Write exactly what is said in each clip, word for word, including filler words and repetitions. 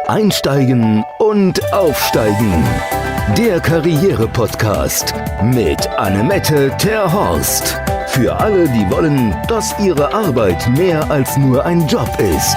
Einsteigen und Aufsteigen. Der Karriere-Podcast mit Annemette Terhorst. Für alle, die wollen, dass ihre Arbeit mehr als nur ein Job ist.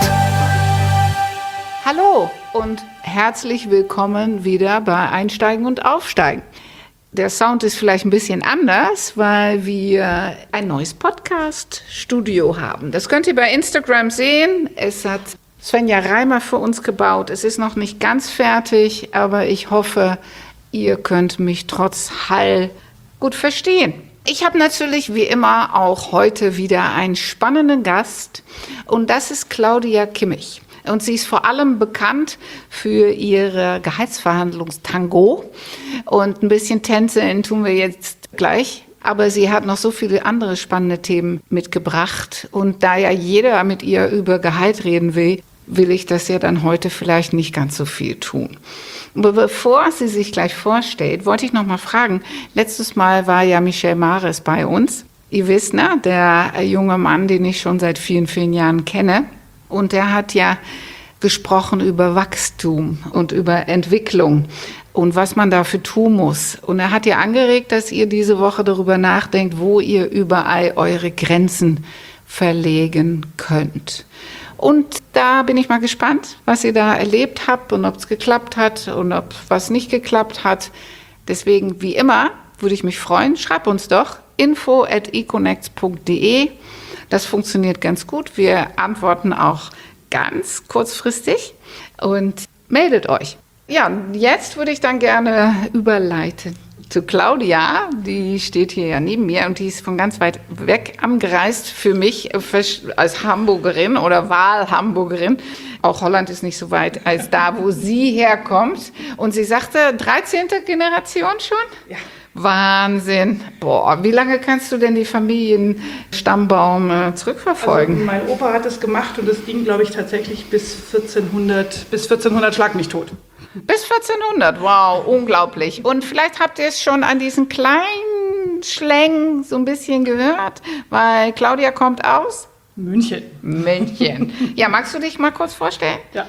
Hallo und herzlich willkommen wieder bei Einsteigen und Aufsteigen. Der Sound ist vielleicht ein bisschen anders, weil wir ein neues Podcast-Studio haben. Das könnt ihr bei Instagram sehen. Es hat Svenja Reimer für uns gebaut. Es ist noch nicht ganz fertig, aber ich hoffe, ihr könnt mich trotz Hall gut verstehen. Ich habe natürlich wie immer auch heute wieder einen spannenden Gast und das ist Claudia Kimmich. Und sie ist vor allem bekannt für ihre Gehaltsverhandlungstango. Und ein bisschen tänzeln tun wir jetzt gleich. Aber sie hat noch so viele andere spannende Themen mitgebracht. Und da ja jeder mit ihr über Gehalt reden will, will ich das ja dann heute vielleicht nicht ganz so viel tun. Aber bevor sie sich gleich vorstellt, wollte ich noch mal fragen. Letztes Mal war ja Michel Mares bei uns. Ihr wisst, ne, der junge Mann, den ich schon seit vielen, vielen Jahren kenne. Und er hat ja gesprochen über Wachstum und über Entwicklung und was man dafür tun muss. Und er hat ja angeregt, dass ihr diese Woche darüber nachdenkt, wo ihr überall eure Grenzen verlegen könnt. Und da bin ich mal gespannt, was ihr da erlebt habt und ob es geklappt hat und ob was nicht geklappt hat. Deswegen, wie immer, würde ich mich freuen. Schreibt uns doch info at econnects punkt de. Das funktioniert ganz gut. Wir antworten auch ganz kurzfristig und meldet euch. Ja, jetzt würde ich dann gerne überleiten zu Claudia. Die steht hier ja neben mir und die ist von ganz weit weg angereist für mich als Hamburgerin oder Wahlhamburgerin. Auch Holland ist nicht so weit als da, wo sie herkommt. Und sie sagte, dreizehnte Generation schon? Ja. Wahnsinn. Boah, wie lange kannst du denn die Familienstammbaum äh, zurückverfolgen? Also mein Opa hat es gemacht und es ging, glaube ich, tatsächlich bis vierzehnhundert, bis vierzehnhundert schlag mich tot. Bis vierzehnhundert, wow, unglaublich. Und vielleicht habt ihr es schon an diesen kleinen Schlängen so ein bisschen gehört, weil Claudia kommt aus München. München. Ja, magst du dich mal kurz vorstellen? Ja.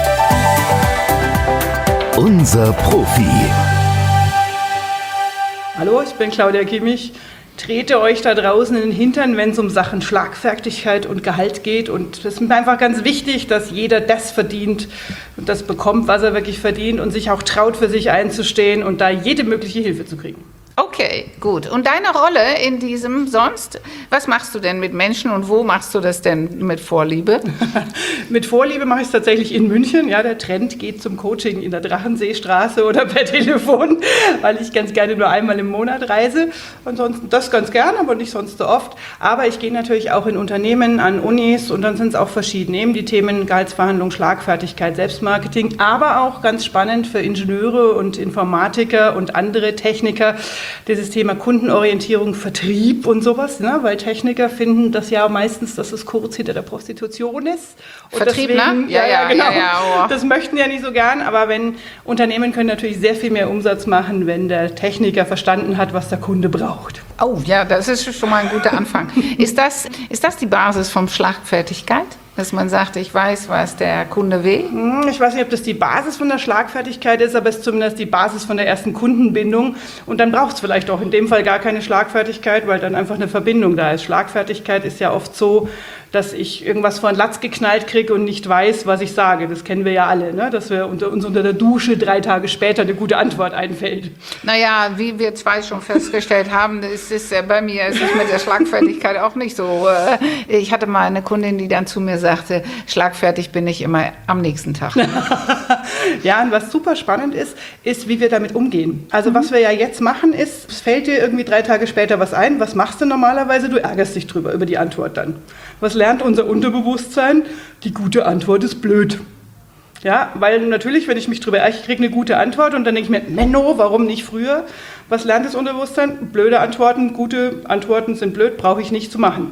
Unser Profi. Hallo, ich bin Claudia Kimmich, trete euch da draußen in den Hintern, wenn es um Sachen Schlagfertigkeit und Gehalt geht. Und es ist mir einfach ganz wichtig, dass jeder das verdient und das bekommt, was er wirklich verdient und sich auch traut, für sich einzustehen und da jede mögliche Hilfe zu kriegen. Okay, gut. Und deine Rolle in diesem sonst, was machst du denn mit Menschen und wo machst du das denn mit Vorliebe? Mit Vorliebe mache ich es tatsächlich in München. Ja, der Trend geht zum Coaching in der Drachenseestraße oder per Telefon, weil ich ganz gerne nur einmal im Monat reise. Ansonsten das ganz gern, aber nicht sonst so oft. Aber ich gehe natürlich auch in Unternehmen, an Unis und dann sind es auch verschiedene. Eben die Themen Gehaltsverhandlung, Schlagfertigkeit, Selbstmarketing, aber auch ganz spannend für Ingenieure und Informatiker und andere Techniker, dieses Thema Kundenorientierung, Vertrieb und sowas, ne? Weil Techniker finden das ja meistens, dass es kurz hinter der Prostitution ist. Und Vertrieb, deswegen, ne? Ja, ja, genau. Ja, ja, oh. Das möchten ja nicht so gern, aber wenn Unternehmen können natürlich sehr viel mehr Umsatz machen, wenn der Techniker verstanden hat, was der Kunde braucht. Oh ja, das ist schon mal ein guter Anfang. Ist das, ist das die Basis von Schlagfertigkeit? Dass man sagt, ich weiß, was der Kunde will? Ich weiß nicht, ob das die Basis von der Schlagfertigkeit ist, aber es ist zumindest die Basis von der ersten Kundenbindung. Und dann braucht es vielleicht auch in dem Fall gar keine Schlagfertigkeit, weil dann einfach eine Verbindung da ist. Schlagfertigkeit ist ja oft so, dass ich irgendwas vor den Latz geknallt kriege und nicht weiß, was ich sage. Das kennen wir ja alle, ne? Dass wir unter, uns unter der Dusche drei Tage später eine gute Antwort einfällt. Naja, wie wir zwei schon festgestellt haben, ist es äh, bei mir ist es mit der Schlagfertigkeit auch nicht so. Äh, ich hatte mal eine Kundin, die dann zu mir sagte, schlagfertig bin ich immer am nächsten Tag. Ja, und was super spannend ist, ist, wie wir damit umgehen. Also mhm. was wir ja jetzt machen ist, es fällt dir irgendwie drei Tage später was ein. Was machst du normalerweise? Du ärgerst dich drüber, über die Antwort dann. Was lernt unser Unterbewusstsein? Die gute Antwort ist blöd. Ja, weil natürlich, wenn ich mich drüber ärgere, ich kriege eine gute Antwort und dann denke ich mir, Menno, warum nicht früher? Was lernt das Unterbewusstsein? Blöde Antworten, gute Antworten sind blöd, brauche ich nicht zu machen.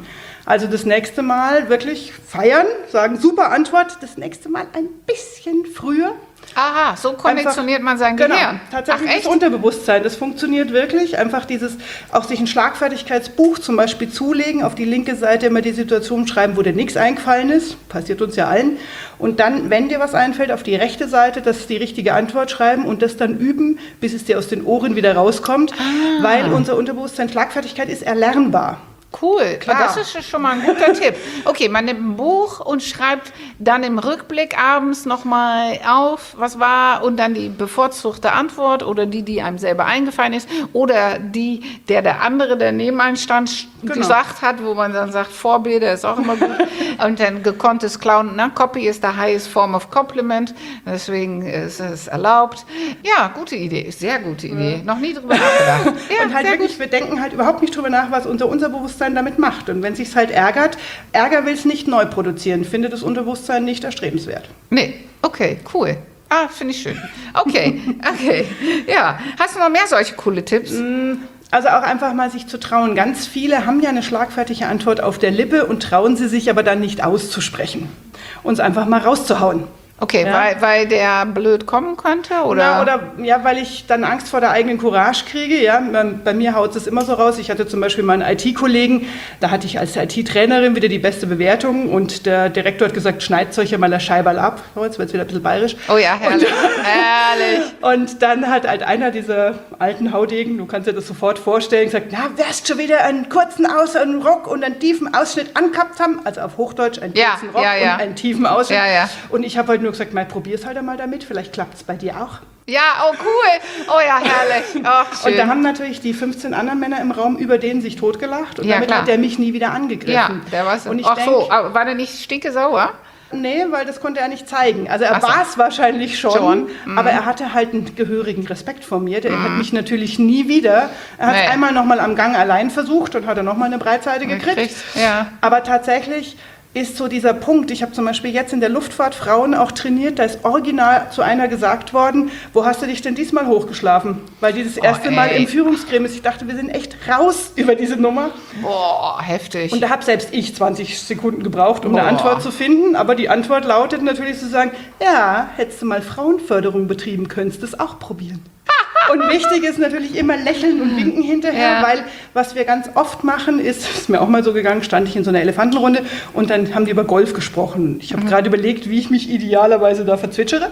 Also das nächste Mal wirklich feiern, sagen, super Antwort, das nächste Mal ein bisschen früher. Aha, so konditioniert Einfach, man sein genau, Gehirn. Tatsächlich Ach, echt? das Unterbewusstsein, das funktioniert wirklich. Einfach dieses, auch sich ein Schlagfertigkeitsbuch zum Beispiel zulegen, auf die linke Seite immer die Situation schreiben, wo dir nichts eingefallen ist, passiert uns ja allen. Und dann, wenn dir was einfällt, auf die rechte Seite, das ist die richtige Antwort schreiben und das dann üben, bis es dir aus den Ohren wieder rauskommt, Ah. weil unser Unterbewusstsein, Schlagfertigkeit ist erlernbar. Cool, Klar. das ist schon mal ein guter Tipp. Okay, man nimmt ein Buch und schreibt dann im Rückblick abends nochmal auf, was war und dann die bevorzugte Antwort oder die, die einem selber eingefallen ist oder die, der der andere, der neben einem stand, Genau. gesagt hat, wo man dann sagt, Vorbilder ist auch immer gut. Und dann gekonntes Klauen, na, Copy is the highest form of compliment, deswegen ist es erlaubt. Ja, gute Idee, sehr gute Idee. Ja. Noch nie drüber nachgedacht. Ja, und halt sehr wirklich, gut. wir denken halt überhaupt nicht drüber nach, was unser Unterbewusstsein damit macht. Und wenn es sich halt ärgert, Ärger will es nicht neu produzieren, findet das Unterbewusstsein nicht erstrebenswert. Nee, okay, cool. Ah, finde ich schön. Okay, okay. Ja, hast du noch mehr solche coole Tipps? Also auch einfach mal sich zu trauen. Ganz viele haben ja eine schlagfertige Antwort auf der Lippe und trauen sie sich aber dann nicht auszusprechen. Uns einfach mal rauszuhauen. Okay, Ja. weil, weil der blöd kommen könnte? Oder? Ja, oder ja, weil ich dann Angst vor der eigenen Courage kriege. Ja, bei, bei mir haut es immer so raus. Ich hatte zum Beispiel meinen I T-Kollegen, da hatte ich als I T-Trainerin wieder die beste Bewertung und der Direktor hat gesagt, schneidet euch ja mal das Scheiberl ab. Oh, jetzt wird es wieder ein bisschen bayerisch. Oh ja, herrlich, herrlich. Und dann hat halt einer dieser alten Haudegen, du kannst dir das sofort vorstellen, gesagt, na, wirst schon wieder einen kurzen Aus einen Rock und einen tiefen Ausschnitt angehabt haben. Also auf Hochdeutsch einen Ja, kurzen Rock ja, ja. und einen tiefen Ausschnitt. Ja, ja. Und ich habe halt nur gesagt, mal probier's halt einmal damit, vielleicht klappt es bei dir auch. Ja, oh cool. Oh ja, herrlich. Ach, schön. Und da haben natürlich die fünfzehn anderen Männer im Raum über den sich totgelacht und Ja, damit klar. hat er mich nie wieder angegriffen. ja, der war so. Und ich Ach denk, so, aber war der nicht stinkesauer? nee, weil das konnte er nicht zeigen. Also er Ach so. war es wahrscheinlich schon, Schon, mhm. aber er hatte halt einen gehörigen Respekt vor mir. Der hat mich natürlich nie wieder, er hat es Nee. einmal nochmal am Gang allein versucht und hat dann nochmal eine Breitseite gekriegt. Gekriegt, ja. Aber tatsächlich ist so dieser Punkt, ich habe zum Beispiel jetzt in der Luftfahrt Frauen auch trainiert, da ist original zu einer gesagt worden, wo hast du dich denn diesmal hochgeschlafen? Weil die das erste Oh, Mal ey. im Führungsgremium ist. Ich dachte, wir sind echt raus über diese Nummer. Boah, heftig. Und da habe selbst ich zwanzig Sekunden gebraucht, um Boah. eine Antwort zu finden. Aber die Antwort lautet natürlich zu sagen, ja, hättest du mal Frauenförderung betrieben, könntest du es auch probieren. Und wichtig ist natürlich immer lächeln und winken hinterher, Ja. weil was wir ganz oft machen ist, ist mir auch mal so gegangen, stand ich in so einer Elefantenrunde und dann haben die über Golf gesprochen. Ich habe Mhm. gerade überlegt, wie ich mich idealerweise da verzwitschere.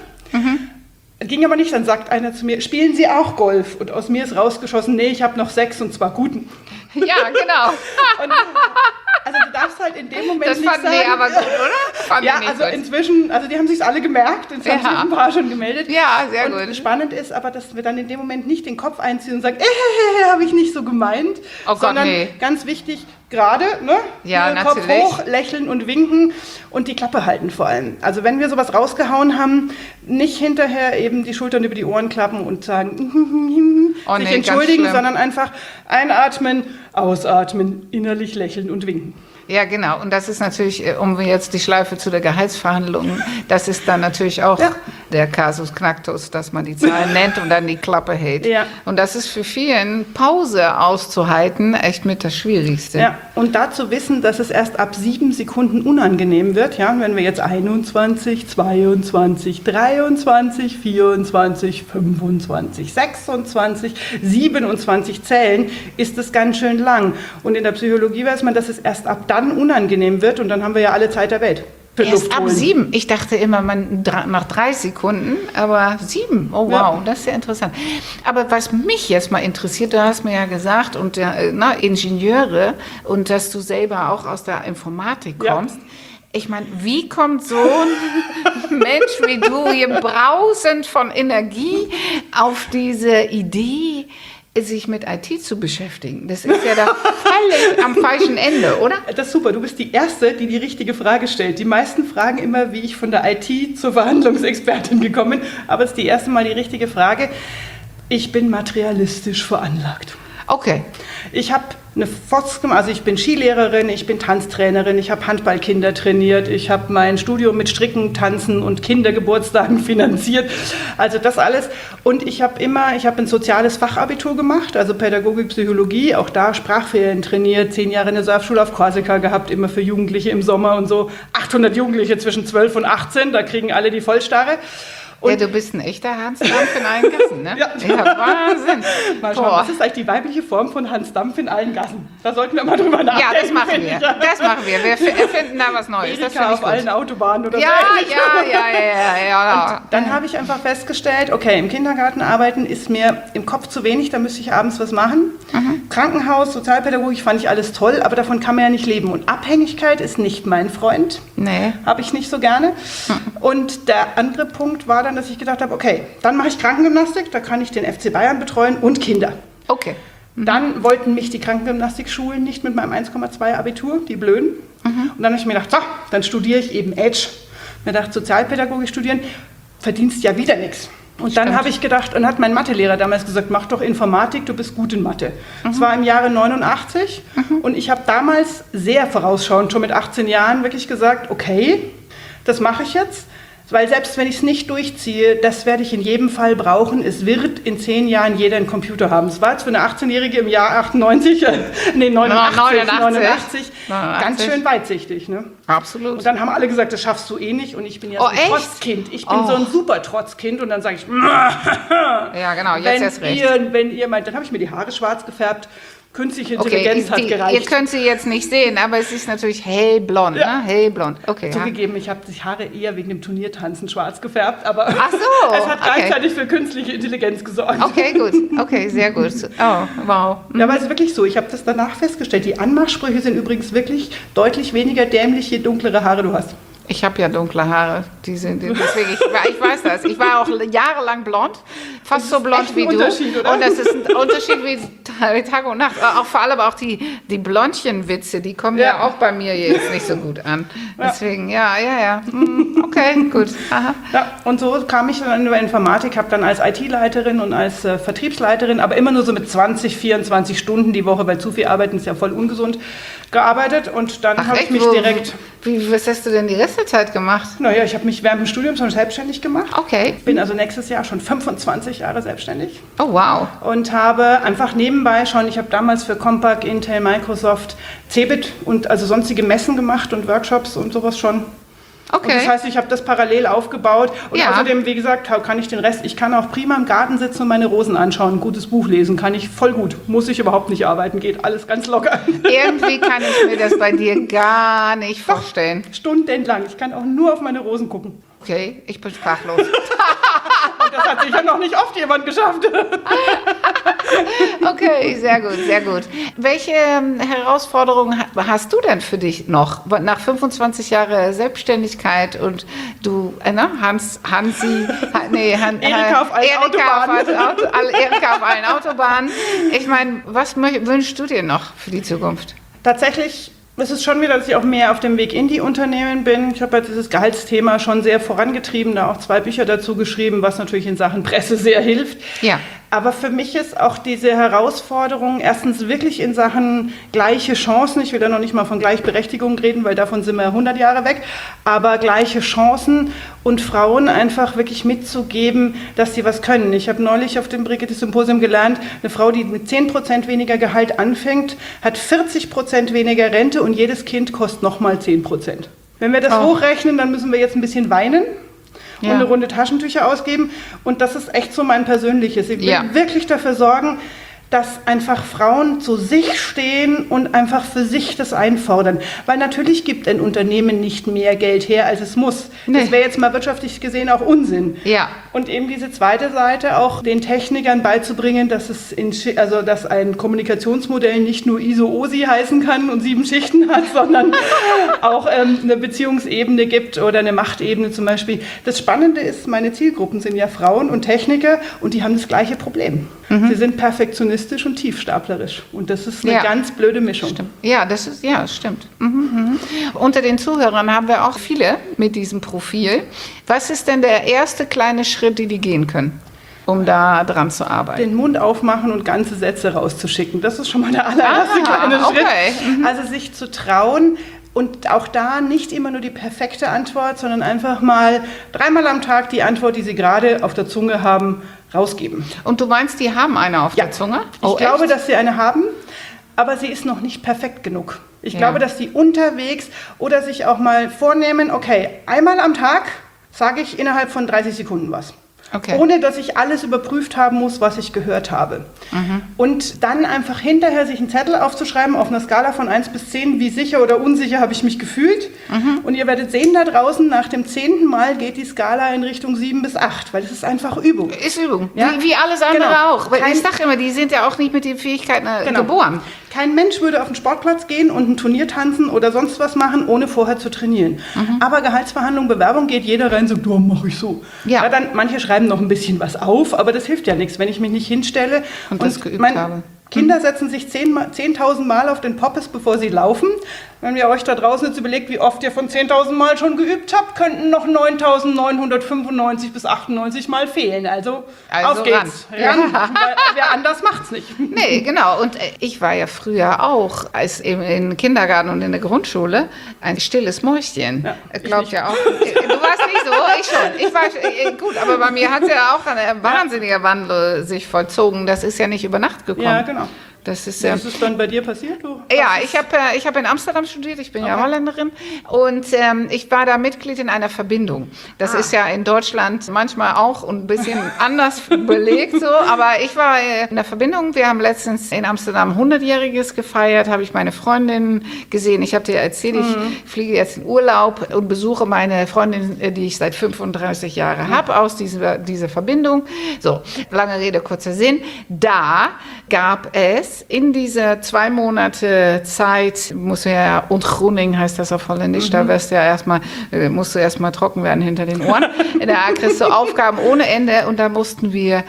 Ging aber nicht, dann sagt einer zu mir, spielen Sie auch Golf? Und aus mir ist rausgeschossen, nee, ich habe noch sechs und zwar guten. ja, genau. Und, also du darfst halt in dem Moment Das nicht fand sagen, nee, aber gut, oder? Fand ja, ich nicht also gut. inzwischen, also die haben sich alle gemerkt, es haben Ja. sich ein paar schon gemeldet. Ja, sehr und gut. spannend ist aber, dass wir dann in dem Moment nicht den Kopf einziehen und sagen, äh, habe ich nicht so gemeint, Oh Gott, sondern nee. ganz wichtig, gerade, ne? Ja, Hier Kopf natürlich. hoch, lächeln und winken und die Klappe halten vor allem. Also wenn wir sowas rausgehauen haben, nicht hinterher eben die Schultern über die Ohren klappen und sagen, Oh sich nee, ganz entschuldigen, schlimm. sondern einfach einatmen, ausatmen, innerlich lächeln und winken. Ja, genau. Und das ist natürlich, äh, um jetzt die Schleife zu der Gehaltsverhandlung, das ist dann natürlich auch Ja. der Kasus Knacktus, dass man die Zahlen nennt und dann die Klappe hält. Ja. Und das ist für vielen, Pause auszuhalten, echt mit das Schwierigste. Ja, und dazu wissen, dass es erst ab sieben Sekunden unangenehm wird. Ja, wenn wir jetzt einundzwanzig, zweiundzwanzig, dreiundzwanzig, vierundzwanzig, fünfundzwanzig, sechsundzwanzig, siebenundzwanzig zählen, ist es ganz schön lang. Und in der Psychologie weiß man, dass es erst ab dann unangenehm wird und dann haben wir ja alle Zeit der Welt. für Erst Luft ab holen. sieben. Ich dachte immer, man dra- nach drei Sekunden, aber sieben. Oh wow, Ja. das ist ja interessant. Aber was mich jetzt mal interessiert, du hast mir ja gesagt, und äh, na, Ingenieure und dass du selber auch aus der Informatik Ja. kommst. Ich meine, wie kommt so ein Mensch wie du hier brausend von Energie auf diese Idee, sich mit I T zu beschäftigen? Das ist ja da völlig am falschen Ende, oder? Das ist super, du bist die Erste, die die richtige Frage stellt. Die meisten fragen immer, wie ich von der I T zur Verhandlungsexpertin gekommen bin, aber es ist die erste Mal die richtige Frage. Ich bin materialistisch veranlagt. Okay. Ich habe eine F O S gemacht, also ich bin Skilehrerin, ich bin Tanztrainerin, ich habe Handballkinder trainiert, ich habe mein Studium mit Stricken, Tanzen und Kindergeburtstagen finanziert, also das alles. Und ich habe immer, ich habe ein soziales Fachabitur gemacht, also Pädagogik, Psychologie, auch da Sprachferien trainiert, zehn Jahre in der Surfschule auf Korsika gehabt, immer für Jugendliche im Sommer und so, achthundert Jugendliche zwischen zwölf und achtzehn, da kriegen alle die Vollstarre. Und ja, du bist ein echter Hans Dampf in allen Gassen, ne? Ja. Ja, Wahnsinn. Mal schauen, Boah. was ist eigentlich die weibliche Form von Hans Dampf in allen Gassen? Da sollten wir mal drüber nachdenken. Ja, das machen wir. Das machen wir. Wir f- erfinden da was Neues. Das Erika finde ich auf gut. allen Autobahnen oder Ja, so ähnlich. ja, ja, ja, ja, ja. Und dann habe ich einfach festgestellt, okay, im Kindergarten arbeiten ist mir im Kopf zu wenig, da müsste ich abends was machen. Mhm. Krankenhaus, Sozialpädagogik fand ich alles toll, aber davon kann man ja nicht leben. Und Abhängigkeit ist nicht mein Freund. Nee. Habe ich nicht so gerne. Und der andere Punkt war dann, dass ich gedacht habe, okay, dann mache ich Krankengymnastik, da kann ich den F C Bayern betreuen und Kinder. Okay. Dann wollten mich die Krankengymnastikschulen nicht mit meinem eins Komma zwei Abitur, die Blöden. Mhm. Und dann habe ich mir gedacht, so, dann studiere ich eben Edge. Mir gedacht, Sozialpädagogik studieren, verdienst ja wieder nichts. Und dann Stimmt. habe ich gedacht, und hat mein Mathelehrer damals gesagt, mach doch Informatik, du bist gut in Mathe. Das war im Jahre neunundachtzig und ich habe damals sehr vorausschauend, schon mit achtzehn Jahren, wirklich gesagt, okay, das mache ich jetzt. Weil selbst wenn ich es nicht durchziehe, das werde ich in jedem Fall brauchen. Es wird in zehn Jahren jeder einen Computer haben. Das war jetzt für eine achtzehnjährige im Jahr achtundneunzig, äh, nee, neunundachtzig, neunundachtzig. neunundachtzig, neunundachtzig. ganz schön weitsichtig. Ne? Absolut. Und dann haben alle gesagt, das schaffst du eh nicht. Und ich bin ja Oh, so ein echt? Trotzkind. Ich bin Oh. so ein super Trotzkind. Und dann sage ich, Ja, genau, jetzt wenn erst recht. ihr, wenn ihr meint, dann habe ich mir die Haare schwarz gefärbt. Künstliche Okay, Intelligenz hat die, gereicht. ihr könnt sie jetzt nicht sehen, aber es ist natürlich hellblond, Ja. ne? Hellblond. Okay. Ja. Zugegeben, ich habe die Haare eher wegen dem Turniertanzen schwarz gefärbt, aber Ach so, es hat okay. gleichzeitig für künstliche Intelligenz gesorgt. Okay, gut. Okay, sehr gut. Oh, wow. Ja, aber es ist wirklich so, ich habe das danach festgestellt. Die Anmachsprüche sind übrigens wirklich deutlich weniger dämlich, je dunklere Haare du hast. Ich habe ja dunkle Haare. Die sind, deswegen, ich, ich weiß das. Ich war auch jahrelang blond, fast so blond echt wie ein du. Unterschied, oder? Und das ist ein Unterschied wie Tag und Nacht. Auch vor allem auch die, die Blondchenwitze, die kommen ja. Ja. auch bei mir jetzt nicht so gut an. Ja. Deswegen, ja, ja, ja. Hm, Okay, gut. Aha. Ja, und so kam ich dann in die Informatik, habe dann als I T-Leiterin und als äh, Vertriebsleiterin, aber immer nur so mit zwanzig, vierundzwanzig Stunden die Woche, weil zu viel Arbeiten ist ja voll ungesund, gearbeitet. Und dann habe ich echt? mich Wo- direkt, Wie, was hast du denn die Rest der Zeit gemacht? naja, ich habe mich während dem Studium schon selbstständig gemacht. Okay. Bin also nächstes Jahr schon fünfundzwanzig Jahre selbstständig. Oh, wow. Und habe einfach nebenbei schon, ich habe damals für Compaq, Intel, Microsoft, Cebit und also sonstige Messen gemacht und Workshops und sowas schon. Und Okay. das heißt, ich habe das parallel aufgebaut und Ja. außerdem, wie gesagt, kann ich den Rest, ich kann auch prima im Garten sitzen und meine Rosen anschauen, ein gutes Buch lesen, kann ich voll gut, muss ich überhaupt nicht arbeiten, geht alles ganz locker. Irgendwie kann ich mir das bei dir gar nicht vorstellen. Stundenlang, ich kann auch nur auf meine Rosen gucken. Okay, ich bin sprachlos. Und das hat sicher noch nicht oft jemand geschafft. Okay, sehr gut, sehr gut. Welche ähm, Herausforderungen ha- hast du denn für dich noch? Nach fünfundzwanzig Jahren Selbstständigkeit und du, äh, ne, Hans, Hansi, ha, nee, Han, Erika auf allen Erika Autobahnen. Auf, allen Auto, all- Erika auf allen Autobahnen. Ich meine, was mö- wünschst du dir noch für die Zukunft? Tatsächlich ist es schon wieder, dass ich auch mehr auf dem Weg in die Unternehmen bin. Ich habe ja dieses Gehaltsthema schon sehr vorangetrieben, da auch zwei Bücher dazu geschrieben, was natürlich in Sachen Presse sehr hilft. Ja. Aber für mich ist auch diese Herausforderung erstens wirklich in Sachen gleiche Chancen, ich will da noch nicht mal von Gleichberechtigung reden, weil davon sind wir hundert Jahre weg, aber gleiche Chancen und Frauen einfach wirklich mitzugeben, dass sie was können. Ich habe neulich auf dem Brigitte-Symposium gelernt, eine Frau, die mit zehn Prozent weniger Gehalt anfängt, hat vierzig Prozent weniger Rente und jedes Kind kostet nochmal zehn Prozent. Wenn wir das Oh. hochrechnen, dann müssen wir jetzt ein bisschen weinen. Und Ja. eine Runde Taschentücher ausgeben. Und das ist echt so mein Persönliches. Ich will Ja. wirklich dafür sorgen, dass einfach Frauen zu sich stehen und einfach für sich das einfordern. Weil natürlich gibt ein Unternehmen nicht mehr Geld her, als es muss. Nee. Das wäre jetzt mal wirtschaftlich gesehen auch Unsinn. Ja. Und eben diese zweite Seite auch den Technikern beizubringen, dass es in, Schi- also dass ein Kommunikationsmodell nicht nur I S O-O S I heißen kann und sieben Schichten hat, sondern auch ähm, eine Beziehungsebene gibt oder eine Machtebene zum Beispiel. Das Spannende ist, meine Zielgruppen sind ja Frauen und Techniker und die haben das gleiche Problem. Sie sind perfektionistisch und tiefstaplerisch. Und das ist eine Ja. ganz blöde Mischung. Stimmt. Ja, das ist, ja, das stimmt. Mhm, mhm. Unter den Zuhörern haben wir auch viele mit diesem Profil. Was ist denn der erste kleine Schritt, den die gehen können? um da dran zu arbeiten. Den Mund aufmachen und ganze Sätze rauszuschicken. Das ist schon mal der allererste Aha, kleine Schritt. okay. Mhm. Also sich zu trauen und auch da nicht immer nur die perfekte Antwort, sondern einfach mal dreimal am Tag die Antwort, die Sie gerade auf der Zunge haben, rausgeben. Und du meinst, die haben eine auf Ja. der Zunge? Ich Oh, glaube, echt? dass Sie eine haben, aber sie ist noch nicht perfekt genug. Ich Ja. glaube, dass Sie unterwegs oder sich auch mal vornehmen, okay, einmal am Tag sage ich innerhalb von dreißig Sekunden was. Okay. Ohne, dass ich alles überprüft haben muss, was ich gehört habe. Mhm. Und dann einfach hinterher sich einen Zettel aufzuschreiben auf einer Skala von eins bis zehn, wie sicher oder unsicher habe ich mich gefühlt. Mhm. Und ihr werdet sehen da draußen, nach dem zehnten Mal geht die Skala in Richtung sieben bis acht, weil es ist einfach Übung. Ist Übung, Ja? wie, wie alles andere Genau. auch. Weil Kein- ich sage immer, die sind ja auch nicht mit den Fähigkeiten äh, Genau. geboren. Kein Mensch würde auf den Sportplatz gehen und ein Turnier tanzen oder sonst was machen, ohne vorher zu trainieren. Mhm. Aber Gehaltsverhandlung, Bewerbung geht jeder rein und sagt, oh, mache ich so. Ja. dann, manche schreiben noch ein bisschen was auf, aber das hilft ja nichts, wenn ich mich nicht hinstelle. Und das geübt mein, habe. Kinder setzen sich zehntausend Mal auf den Poppes, bevor sie laufen. Wenn ihr euch da draußen jetzt überlegt, wie oft ihr von zehntausend Mal schon geübt habt, könnten noch neuntausendneunhundertfünfundneunzig bis achtundneunzig Mal fehlen. Also, Also auf geht's. ran. Ja. Ran, weil wer anders macht's nicht. Nee, genau. Und äh, ich war ja früher auch, als im, im Kindergarten und in der Grundschule, ein stilles Mäuschen. Ja, Äh, ich Glaubt nicht. ja auch. Du warst nicht so, ich schon. Ich war äh, gut, aber bei mir hat ja auch ein wahnsinniger Wandel sich vollzogen. Das ist ja nicht über Nacht gekommen. Ja, genau. Das ist Wie ja. ist es dann bei dir passiert? Du Ja, hast es- ich habe äh, ich hab in Amsterdam studiert, ich bin ja Okay. Holländerin und ähm, ich war da Mitglied in einer Verbindung. Das Ah. ist ja in Deutschland manchmal auch ein bisschen anders belegt so, aber ich war äh, in der Verbindung. Wir haben letztens in Amsterdam hundertjähriges gefeiert, habe ich meine Freundin gesehen. Ich habe dir erzählt, ich Mhm. fliege jetzt in Urlaub und besuche meine Freundin, äh, die ich seit fünfunddreißig Jahren habe, aus dieser, dieser Verbindung. So, lange Rede, kurzer Sinn. Da gab es in dieser zwei Monate Zeit, muss ja, Ontgroening heißt das auf Holländisch, da wirst du ja erstmal, äh, musst du erstmal trocken werden hinter den Ohren. Da kriegst du Aufgaben ohne Ende und da mussten wir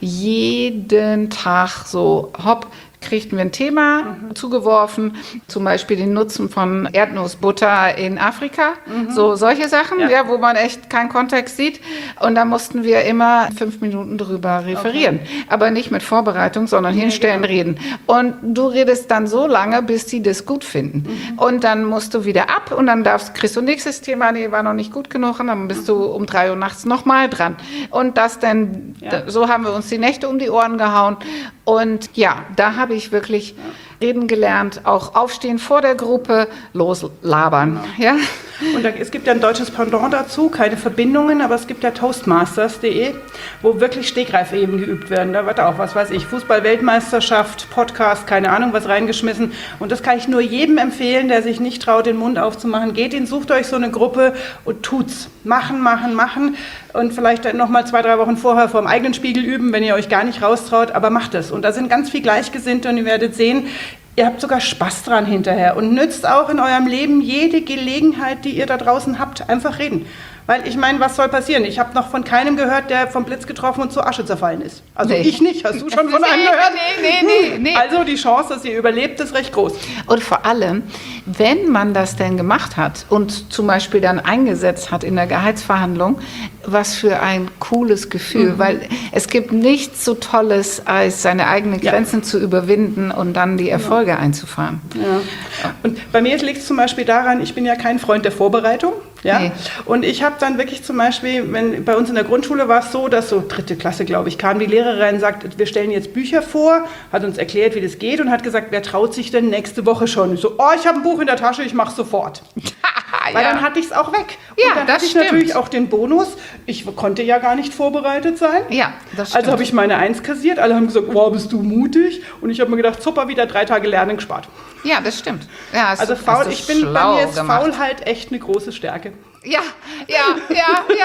jeden Tag so, hopp, kriegten wir ein Thema mhm. zugeworfen, zum Beispiel den Nutzen von Erdnussbutter in Afrika, mhm. so solche Sachen, ja. Ja, wo man echt keinen Kontext sieht. Und da mussten wir immer fünf Minuten drüber referieren, okay. aber nicht mit Vorbereitung, sondern nee, hinstellen, genau. reden. Und du redest dann so lange, bis die das gut finden. Mhm. Und dann musst du wieder ab und dann darfst, kriegst du nächstes Thema, nee, war noch nicht gut genug und dann bist mhm. du um drei Uhr nachts nochmal dran. Und das dann, ja. da, so haben wir uns die Nächte um die Ohren gehauen. Und ja, da habe ich wirklich ja. reden gelernt, auch aufstehen vor der Gruppe, loslabern. Genau. Ja? Und da, es gibt ja ein deutsches Pendant dazu, keine Verbindungen, aber es gibt ja toastmasters punkt de, wo wirklich Stegreifeben geübt werden. Da wird auch, was weiß ich, Fußball-Weltmeisterschaft, Podcast, keine Ahnung, was reingeschmissen. Und das kann ich nur jedem empfehlen, der sich nicht traut, den Mund aufzumachen. Geht hin, sucht euch so eine Gruppe und tut's. Machen, machen, machen. Und vielleicht dann nochmal zwei, drei Wochen vorher vor dem eigenen Spiegel üben, wenn ihr euch gar nicht raustraut, aber macht es. Und da sind ganz viel Gleichgesinnte und ihr werdet sehen, ihr habt sogar Spaß dran hinterher und nützt auch in eurem Leben jede Gelegenheit, die ihr da draußen habt, einfach reden. Weil ich meine, was soll passieren? Ich habe noch von keinem gehört, der vom Blitz getroffen und zur Asche zerfallen ist. Also nee. ich nicht. Hast du schon von einem gehört? Nee, nee, nee, nee. Also die Chance, dass ihr überlebt, ist recht groß. Und vor allem, wenn man das denn gemacht hat und zum Beispiel dann eingesetzt hat in der Gehaltsverhandlung, was für ein cooles Gefühl. Mhm. Weil es gibt nichts so Tolles, als seine eigenen Grenzen ja. zu überwinden und dann die Erfolge ja. einzufahren. Ja. Und bei mir liegt es zum Beispiel daran, ich bin ja kein Freund der Vorbereitung. Ja? Nee. Und ich habe dann wirklich zum Beispiel, wenn bei uns in der Grundschule war es so, dass so dritte Klasse, glaube ich, kam die Lehrerin und sagt, wir stellen jetzt Bücher vor, hat uns erklärt, wie das geht und hat gesagt, wer traut sich denn nächste Woche schon? Ich so, oh, ich habe ein Buch in der Tasche, ich mache sofort. Weil ja. dann hatte ich es auch weg. Ja, und dann das hatte ich stimmt. natürlich auch den Bonus, ich konnte ja gar nicht vorbereitet sein. Ja, das stimmt. Also habe ich meine Eins kassiert, alle haben gesagt, wow, bist du mutig? Und ich habe mir gedacht, super, wieder drei Tage Lernen gespart. Ja, das stimmt. Ja, also du, faul, ich bin, bei mir ist gemacht. Faulheit echt eine große Stärke. Ja, ja, ja,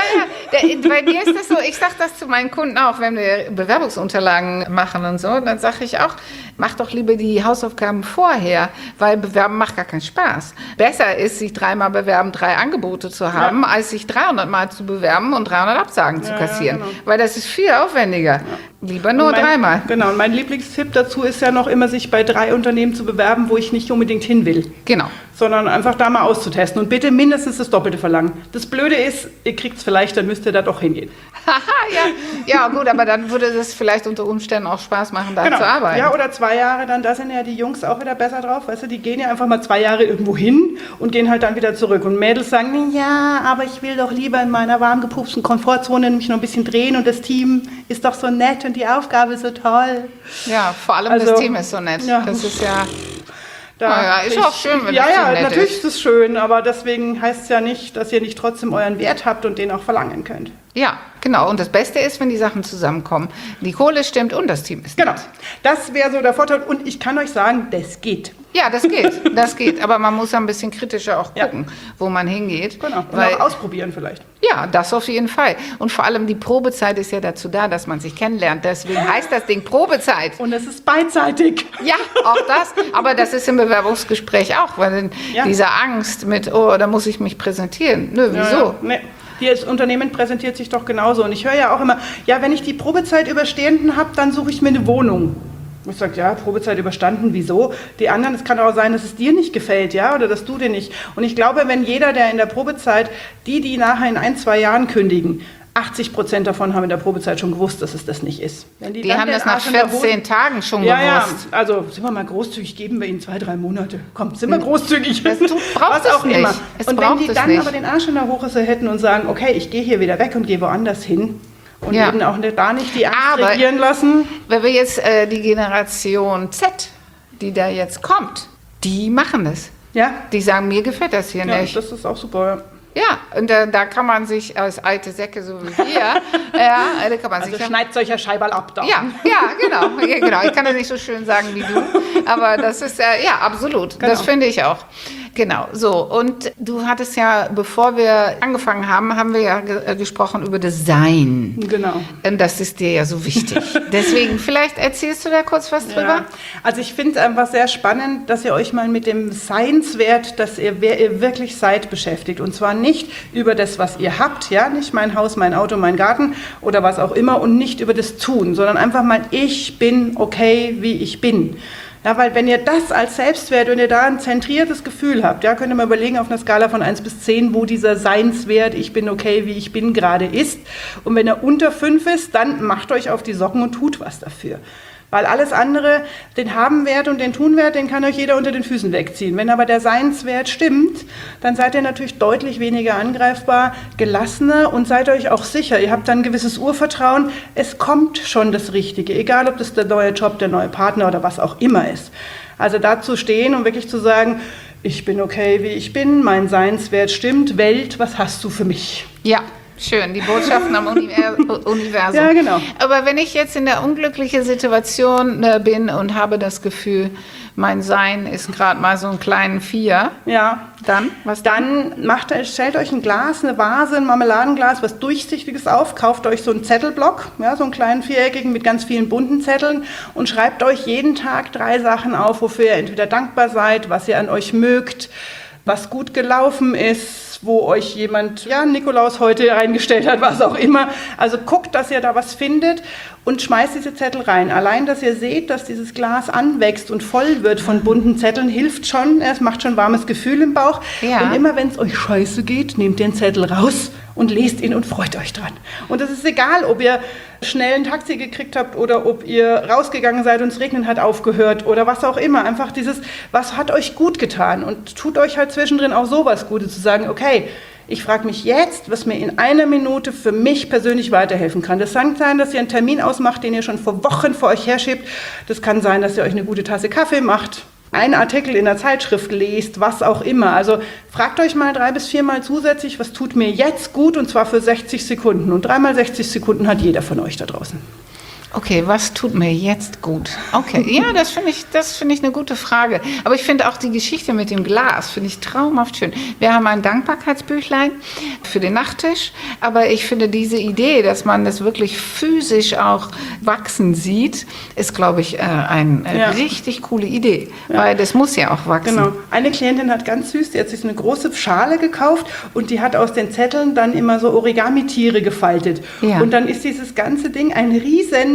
ja, ja. Bei mir ist das so, ich sage das zu meinen Kunden auch, wenn wir Bewerbungsunterlagen machen und so, dann sage ich auch, mach doch lieber die Hausaufgaben vorher, weil Bewerben macht gar keinen Spaß. Besser ist, sich dreimal bewerben, drei Angebote zu haben, ja. als sich dreihundert Mal zu bewerben und dreihundert Absagen ja, zu kassieren. Ja, genau. Weil das ist viel aufwendiger. Ja. Lieber nur mein, dreimal. Genau, und mein Lieblingstipp dazu ist ja noch immer, sich bei drei Unternehmen zu bewerben, wo ich nicht unbedingt hin will. Genau. Sondern einfach da mal auszutesten und bitte mindestens das Doppelte verlangen. Das Blöde ist, ihr kriegt es vielleicht, dann müsst ihr da doch hingehen. Haha, ja. Ja, gut, aber dann würde es vielleicht unter Umständen auch Spaß machen, da Genau. zu arbeiten. Ja, oder zwei Jahre, dann da sind ja die Jungs auch wieder besser drauf. Weißt du, die gehen ja einfach mal zwei Jahre irgendwo hin und gehen halt dann wieder zurück. Und Mädels sagen, ja, aber ich will doch lieber in meiner warm gepupsten Komfortzone mich noch ein bisschen drehen und das Team ist doch so nett und die Aufgabe ist so toll. Ja, vor allem Also, das Team ist so nett. ja. Das ist ja... Da ja, ist auch schön, wenn ja, das Team ja, nett natürlich ist. ist es schön, aber deswegen heißt es ja nicht, dass ihr nicht trotzdem euren Wert habt und den auch verlangen könnt. Ja, genau. Und das Beste ist, wenn die Sachen zusammenkommen. Die Kohle stimmt und das Team ist Genau, nett. das wäre so der Vorteil und ich kann euch sagen, das geht. Ja, das geht. Das geht. Aber man muss ein bisschen kritischer auch gucken, ja. wo man hingeht. Genau, und weil, auch ausprobieren vielleicht. Ja, das auf jeden Fall. Und vor allem die Probezeit ist ja dazu da, dass man sich kennenlernt. Deswegen heißt das Ding Probezeit. Und es ist beidseitig. Ja, auch das. Aber das ist im Bewerbungsgespräch auch, weil ja. diese Angst mit, oh, da muss ich mich präsentieren. Nö, wieso? Ja, ja. Nee. Hier das Unternehmen präsentiert sich doch genauso. Und ich höre ja auch immer, ja, wenn ich die Probezeit überstanden habe, dann suche ich mir eine Wohnung. Ich sage, ja, Probezeit überstanden, wieso? Die anderen, es kann auch sein, dass es dir nicht gefällt, ja, oder dass du dir nicht. Und ich glaube, wenn jeder, der in der Probezeit, die, die nachher in ein, zwei Jahren kündigen, achtzig Prozent davon haben in der Probezeit schon gewusst, dass es das nicht ist. Wenn die die dann haben den das nach Arsch in der vierzehn Hose- Tagen schon ja, gewusst. Ja, also sind wir mal großzügig, geben wir ihnen zwei, drei Monate. Kommt, sind wir großzügig. Das tut- braucht Was es auch nicht. immer. Es und wenn braucht die es dann nicht. aber den Arsch in der Hose hätten und sagen, okay, ich gehe hier wieder weg und gehe woanders hin und Ja. eben auch nicht, da nicht die Angst Aber- regieren lassen. Wenn wir jetzt äh, die Generation Z, die da jetzt kommt, die machen das. Ja, Die sagen, mir gefällt das hier ja nicht. das ist auch super. Ja, und da, da kann man sich als alte Säcke so wie wir, ja, da kann man Also sich... schneidet solcher Scheiberl ab da. Ja, ja, genau, ja, genau. Ich kann das nicht so schön sagen wie du, aber das ist, äh, ja, absolut. Genau. Das finde ich auch. Genau, so. Und du hattest ja, bevor wir angefangen haben, haben wir ja ge äh, gesprochen über das Sein. Genau. Und das ist dir ja so wichtig. Deswegen, vielleicht erzählst du da kurz was drüber? Ja. Also ich finde es einfach sehr spannend, dass ihr euch mal mit dem Seinswert, dass ihr, wer ihr wirklich seid, beschäftigt. Und zwar nicht über das, was ihr habt, ja, nicht mein Haus, mein Auto, mein Garten oder was auch immer und nicht über das Tun, sondern einfach mal, ich bin okay, wie ich bin. Ja, weil wenn ihr das als Selbstwert, wenn ihr da ein zentriertes Gefühl habt, ja, könnt ihr mal überlegen auf einer Skala von eins bis zehn, wo dieser Seinswert, ich bin okay, wie ich bin, gerade ist. Und wenn er unter fünf ist, dann macht euch auf die Socken und tut was dafür. Weil alles andere, den Habenwert und den Tunwert, den kann euch jeder unter den Füßen wegziehen. Wenn aber der Seinswert stimmt, dann seid ihr natürlich deutlich weniger angreifbar, gelassener und seid euch auch sicher. Ihr habt dann ein gewisses Urvertrauen, es kommt schon das Richtige, egal ob das der neue Job, der neue Partner oder was auch immer ist. Also da zu stehen und wirklich zu sagen, ich bin okay, wie ich bin, mein Seinswert stimmt, Welt, was hast du für mich? Ja. Schön, die Botschaften am Univer- Universum. Ja, genau. Aber wenn ich jetzt in der unglücklichen Situation äh, bin und habe das Gefühl, mein Sein ist gerade mal so ein kleinen Vier, Ja. dann, was dann? Dann macht, stellt euch ein Glas, eine Vase, ein Marmeladenglas, was Durchsichtiges auf, kauft euch so einen Zettelblock, ja, so einen kleinen viereckigen mit ganz vielen bunten Zetteln und schreibt euch jeden Tag drei Sachen auf, wofür ihr entweder dankbar seid, was ihr an euch mögt, was gut gelaufen ist, wo euch jemand, ja, Nikolaus heute reingestellt hat, was auch immer. Also guckt, dass ihr da was findet und schmeißt diese Zettel rein. Allein, dass ihr seht, dass dieses Glas anwächst und voll wird von bunten Zetteln, hilft schon. Es macht schon ein warmes Gefühl im Bauch. Ja. Und immer, wenn es euch scheiße geht, nehmt den Zettel raus und lest ihn und freut euch dran. Und es ist egal, ob ihr schnell ein Taxi gekriegt habt oder ob ihr rausgegangen seid und es regnen hat aufgehört oder was auch immer. Einfach dieses, was hat euch gut getan und tut euch halt zwischendrin auch sowas Gutes, zu sagen, okay, ich frage mich jetzt, was mir in einer Minute für mich persönlich weiterhelfen kann. Das kann sein, dass ihr einen Termin ausmacht, den ihr schon vor Wochen vor euch herschiebt. Das kann sein, dass ihr euch eine gute Tasse Kaffee macht, einen Artikel in der Zeitschrift lest, was auch immer. Also fragt euch mal drei bis viermal zusätzlich, was tut mir jetzt gut und zwar für sechzig Sekunden. Und dreimal sechzig Sekunden hat jeder von euch da draußen. Okay, was tut mir jetzt gut? Okay, ja, das finde ich, das finde ich eine gute Frage. Aber ich finde auch die Geschichte mit dem Glas, finde ich traumhaft schön. Wir haben ein Dankbarkeitsbüchlein für den Nachttisch, aber ich finde diese Idee, dass man das wirklich physisch auch wachsen sieht, ist, glaube ich, äh, eine Ja. richtig coole Idee, Ja. weil das muss ja auch wachsen. Genau. Eine Klientin hat ganz süß, die hat sich so eine große Schale gekauft und die hat aus den Zetteln dann immer so Origami-Tiere gefaltet. Ja. Und dann ist dieses ganze Ding ein riesen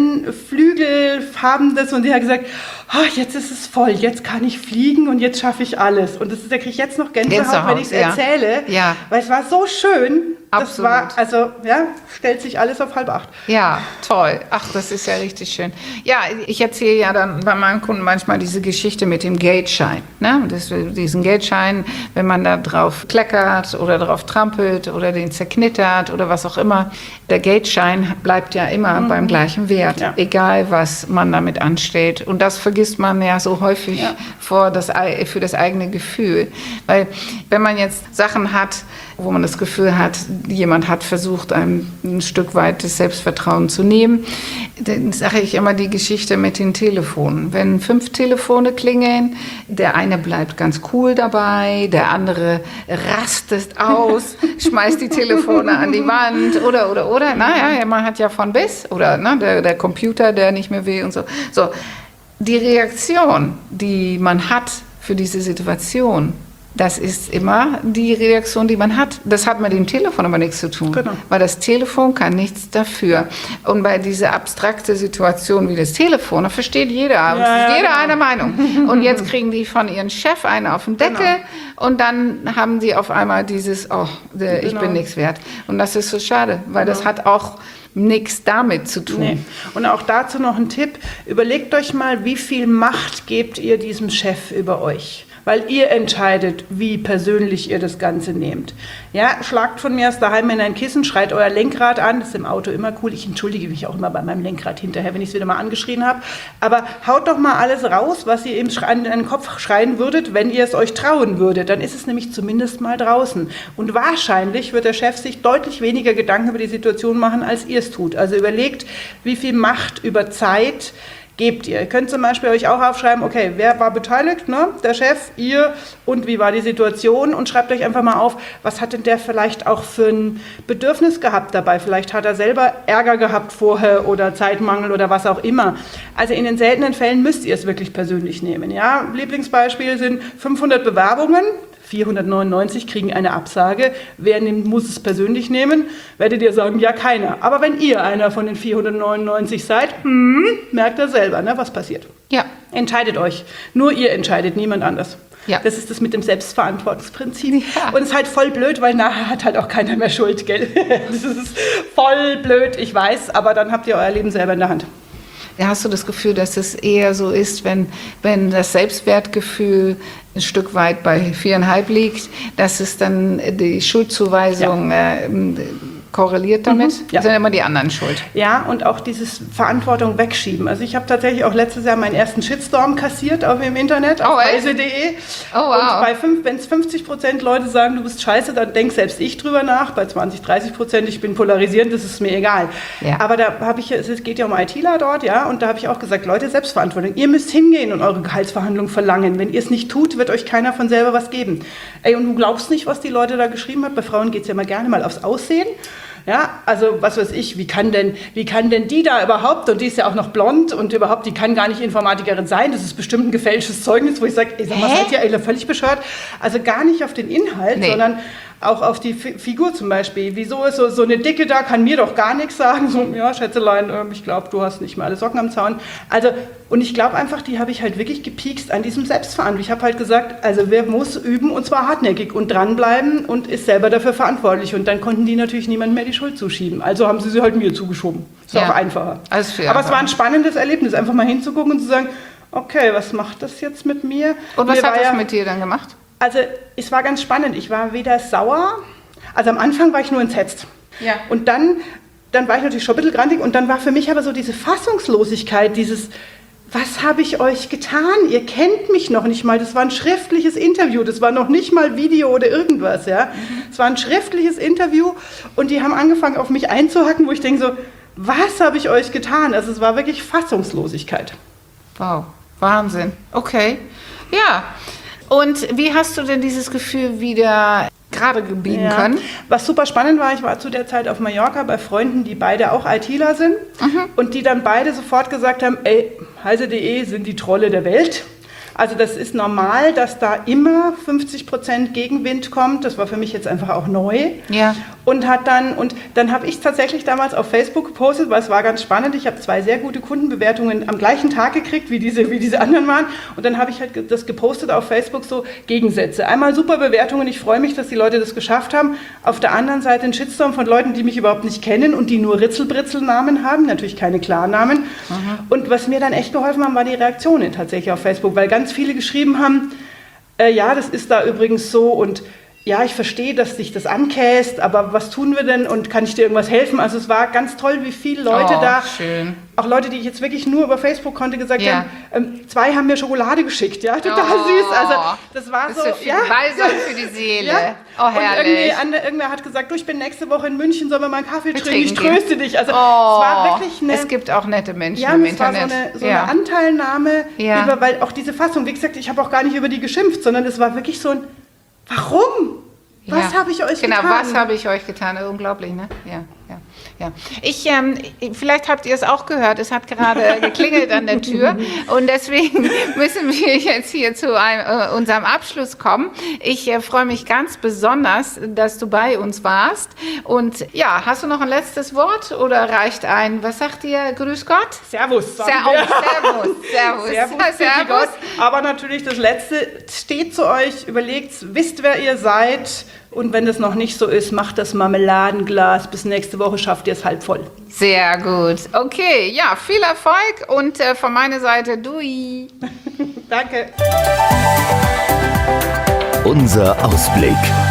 schön flügelfarbenes und die hat gesagt, oh, jetzt ist es voll, jetzt kann ich fliegen und jetzt schaffe ich alles. Und das ist, da kriege ich jetzt noch Gänsehaut, Gänsehaut, wenn ich es ja. erzähle, Ja. weil es war so schön. Das Absolut. war, also, ja, stellt sich alles auf halb acht. Ja, toll. Ach, das ist ja richtig schön. Ja, ich erzähle ja dann bei meinen Kunden manchmal diese Geschichte mit dem Geldschein. Ne? Das, diesen Geldschein, wenn man da drauf kleckert oder drauf trampelt oder den zerknittert oder was auch immer. Der Geldschein bleibt ja immer mhm. beim gleichen Wert, ja. egal was man damit anstellt. Und das vergisst man ja so häufig ja. vor das, für das eigene Gefühl. Weil wenn man jetzt Sachen hat, wo man das Gefühl hat, jemand hat versucht, einem ein Stück weit das Selbstvertrauen zu nehmen, dann sage ich immer die Geschichte mit den Telefonen. Wenn fünf Telefone klingeln, der eine bleibt ganz cool dabei, der andere rastet aus, schmeißt die Telefone an die Wand oder, oder, oder. Naja, man hat ja von bis. Oder ne, der, der Computer, der nicht mehr will und so. So, die Reaktion, die man hat für diese Situation, das ist immer die Reaktion, die man hat. Das hat mit dem Telefon aber nichts zu tun. Genau. Weil das Telefon kann nichts dafür. Und bei dieser abstrakten Situation wie das Telefon, da versteht jeder, ja, jeder genau. eine Meinung. Und jetzt kriegen die von ihrem Chef eine auf den Deckel genau. und dann haben die auf einmal dieses, oh, der, ich genau. bin nichts wert. Und das ist so schade, weil genau. das hat auch nichts damit zu tun. Nee. Und auch dazu noch ein Tipp. Überlegt euch mal, wie viel Macht gebt ihr diesem Chef über euch? Weil ihr entscheidet, wie persönlich ihr das Ganze nehmt. Ja, schlagt von mir aus daheim in ein Kissen, schreit euer Lenkrad an, das ist im Auto immer cool, ich entschuldige mich auch immer bei meinem Lenkrad hinterher, wenn ich es wieder mal angeschrien habe, aber haut doch mal alles raus, was ihr ihm in den Kopf schreien würdet, wenn ihr es euch trauen würdet, dann ist es nämlich zumindest mal draußen. Und wahrscheinlich wird der Chef sich deutlich weniger Gedanken über die Situation machen, als ihr es tut. Also überlegt, wie viel Macht über Zeit gebt ihr. Ihr könnt zum Beispiel euch auch aufschreiben, okay, wer war beteiligt, ne? Der Chef, ihr und wie war die Situation und schreibt euch einfach mal auf, was hat denn der vielleicht auch für ein Bedürfnis gehabt dabei? Vielleicht hat er selber Ärger gehabt vorher oder Zeitmangel oder was auch immer. Also in den seltenen Fällen müsst ihr es wirklich persönlich nehmen. Ja? Lieblingsbeispiel sind fünfhundert Bewerbungen, vierhundertneunundneunzig kriegen eine Absage. Wer nimmt, muss es persönlich nehmen? Werdet ihr sagen, ja, keiner. Aber wenn ihr einer von den vierhundertneunundneunzig seid, hm, merkt ihr selber, ne, was passiert. Ja. Entscheidet euch. Nur ihr entscheidet, niemand anders. Ja. Das ist das mit dem Selbstverantwortungsprinzip. Ja. Und es ist halt voll blöd, weil nachher hat halt auch keiner mehr Schuld, gell? Das ist voll blöd, ich weiß, aber dann habt ihr euer Leben selber in der Hand. Hast du das Gefühl, dass es eher so ist, wenn, wenn das Selbstwertgefühl ein Stück weit bei viereinhalb liegt, dass es dann die Schuldzuweisung ja. äh, korreliert damit? Mhm, ja. Das sind immer die anderen schuld. Ja, und auch dieses Verantwortung wegschieben. Also ich habe tatsächlich auch letztes Jahr meinen ersten Shitstorm kassiert auf dem Internet, auf heise punkt de. Oh, wow. Und wenn es fünfzig Prozent Leute sagen, du bist scheiße, dann denk selbst ich drüber nach. Bei zwanzig, dreißig Prozent, ich bin polarisierend, das ist mir egal. Ja. Aber da habe ich, es geht ja um ITler dort, ja, und da habe ich auch gesagt, Leute, Selbstverantwortung. Ihr müsst hingehen und eure Gehaltsverhandlung verlangen. Wenn ihr es nicht tut, wird euch keiner von selber was geben. Ey, und du glaubst nicht, was die Leute da geschrieben haben. Bei Frauen geht es ja mal gerne mal aufs Aussehen. Ja, also was weiß ich, wie kann denn, wie kann denn die da überhaupt, und die ist ja auch noch blond und überhaupt, die kann gar nicht Informatikerin sein, das ist bestimmt ein gefälschtes Zeugnis, wo ich sage, ey, sag mal, seid ihr eigentlich völlig bescheuert? Also gar nicht auf den Inhalt, nee. sondern auch auf die F- Figur zum Beispiel. Wieso ist so, so eine Dicke da, kann mir doch gar nichts sagen. So, ja, Schätzelein, äh, ich glaube, du hast nicht mehr alle Socken am Zaun. Also, und ich glaube einfach, die habe ich halt wirklich gepiekst an diesem Selbstverantwortung. Ich habe halt gesagt, also wer muss üben, und zwar hartnäckig und dranbleiben und ist selber dafür verantwortlich. Und dann konnten die natürlich niemand mehr die Schuld zuschieben. Also haben sie sie halt mir zugeschoben. Ist ja auch einfacher. Aber einfach. Es war ein spannendes Erlebnis, einfach mal hinzugucken und zu sagen, okay, was macht das jetzt mit mir? Und was mir hat das ja, mit dir dann gemacht? Also es war ganz spannend. Ich war weder sauer, also am Anfang war ich nur entsetzt. Ja. Und dann, dann war ich natürlich schon ein bisschen grantig und dann war für mich aber so diese Fassungslosigkeit, dieses, was habe ich euch getan? Ihr kennt mich noch nicht mal. Das war ein schriftliches Interview, das war noch nicht mal Video oder irgendwas. Ja? Mhm. Es war ein schriftliches Interview und die haben angefangen auf mich einzuhacken, wo ich denke so, was habe ich euch getan? Also es war wirklich Fassungslosigkeit. Wow, Wahnsinn. Okay, ja. Und wie hast du denn dieses Gefühl wieder gerade biegen ja. können? Was super spannend war, ich war zu der Zeit auf Mallorca bei Freunden, die beide auch ITler sind mhm. und die dann beide sofort gesagt haben, ey, heise punkt de sind die Trolle der Welt. Also das ist normal, dass da immer fünfzig Prozent Gegenwind kommt. Das war für mich jetzt einfach auch neu. Ja. und hat dann, und dann habe ich tatsächlich damals auf Facebook gepostet, weil es war ganz spannend. Ich habe zwei sehr gute Kundenbewertungen am gleichen Tag gekriegt, wie diese, wie diese anderen waren. Und dann habe ich halt das gepostet auf Facebook, so Gegensätze. Einmal super Bewertungen, ich freue mich, dass die Leute das geschafft haben. Auf der anderen Seite ein Shitstorm von Leuten, die mich überhaupt nicht kennen und die nur Ritzelbritzel-Namen haben, natürlich keine Klarnamen. Mhm. Und was mir dann echt geholfen haben, war die Reaktionen tatsächlich auf Facebook, weil ganz viele geschrieben haben, äh, ja, das ist da übrigens so und ja, ich verstehe, dass dich das ankäst, aber was tun wir denn und kann ich dir irgendwas helfen? Also es war ganz toll, wie viele Leute oh, da, schön. Auch Leute, die ich jetzt wirklich nur über Facebook konnte, gesagt ja. haben, ähm, zwei haben mir Schokolade geschickt, ja, total oh, süß. Also das war das so, ist ja, Balsam für die Seele. Ja. Oh, herrlich. Und irgendwie, andere, irgendwer hat gesagt, du, ich bin nächste Woche in München, sollen wir mal einen Kaffee wir trinken? Ich gehen. tröste dich. Also oh, es war wirklich eine, es gibt auch nette Menschen ja, im es war Internet. so eine, so ja. eine Anteilnahme, ja. über, weil auch diese Fassung, wie gesagt, ich habe auch gar nicht über die geschimpft, sondern es war wirklich so ein, warum? Was ja. habe ich euch genau, getan? Genau, was habe ich euch getan? Unglaublich, ne? Ja, ja, ja. Ich, ähm, vielleicht habt ihr es auch gehört, es hat gerade geklingelt an der Tür und deswegen müssen wir jetzt hier zu einem, äh, unserem Abschluss kommen. Ich äh, freue mich ganz besonders, dass du bei uns warst und ja, hast du noch ein letztes Wort oder reicht ein, was sagt ihr? Grüß Gott? Servus. Ser oh, servus, servus. Servus, servus. Gott. Aber natürlich das Letzte, steht zu euch, überlegt, wisst, wer ihr seid. Und wenn das noch nicht so ist, macht das Marmeladenglas. Bis nächste Woche schafft ihr es halb voll. Sehr gut. Okay, ja, viel Erfolg und äh, von meiner Seite, Dui. Danke. Unser Ausblick.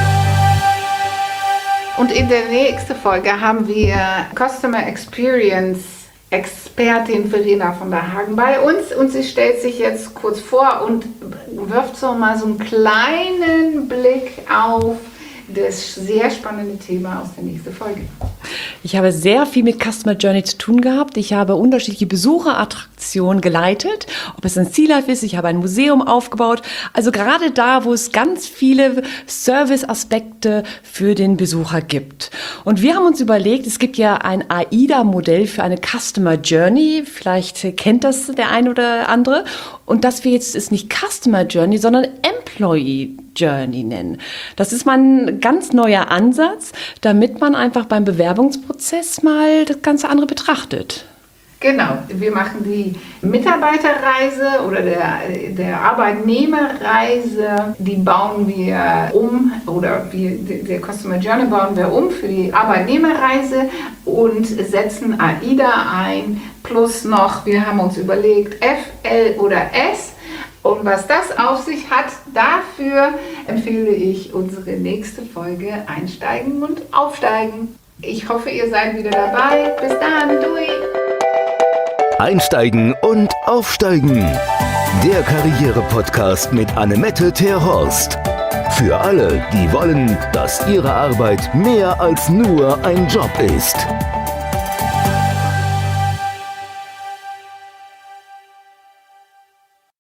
Und in der nächsten Folge haben wir Customer Experience Expertin Verena von der Hagen bei uns und sie stellt sich jetzt kurz vor und wirft so mal so einen kleinen Blick auf das sehr spannende Thema aus der nächsten Folge. Ich habe sehr viel mit Customer Journey zu tun gehabt. Ich habe unterschiedliche Besucherattraktionen geleitet, ob es ein Sea Life ist, ich habe ein Museum aufgebaut. Also gerade da, wo es ganz viele Service-Aspekte für den Besucher gibt. Und wir haben uns überlegt, es gibt ja ein AIDA-Modell für eine Customer Journey. Vielleicht kennt das der eine oder andere. Und dass wir jetzt es nicht Customer Journey, sondern Employee Journey nennen. Das ist mal ein ganz neuer Ansatz, damit man einfach beim Bewerbungsprozess mal das ganze andere betrachtet. Genau, wir machen die Mitarbeiterreise oder der, der Arbeitnehmerreise, die bauen wir um oder wir, der Customer Journey bauen wir um für die Arbeitnehmerreise und setzen AIDA ein, plus noch, wir haben uns überlegt, F, L oder S. Und was das auf sich hat, dafür empfehle ich unsere nächste Folge Einsteigen und Aufsteigen. Ich hoffe, ihr seid wieder dabei. Bis dann, Dui! Einsteigen und Aufsteigen. Der Karriere-Podcast mit Annemette Terhorst. Für alle, die wollen, dass ihre Arbeit mehr als nur ein Job ist.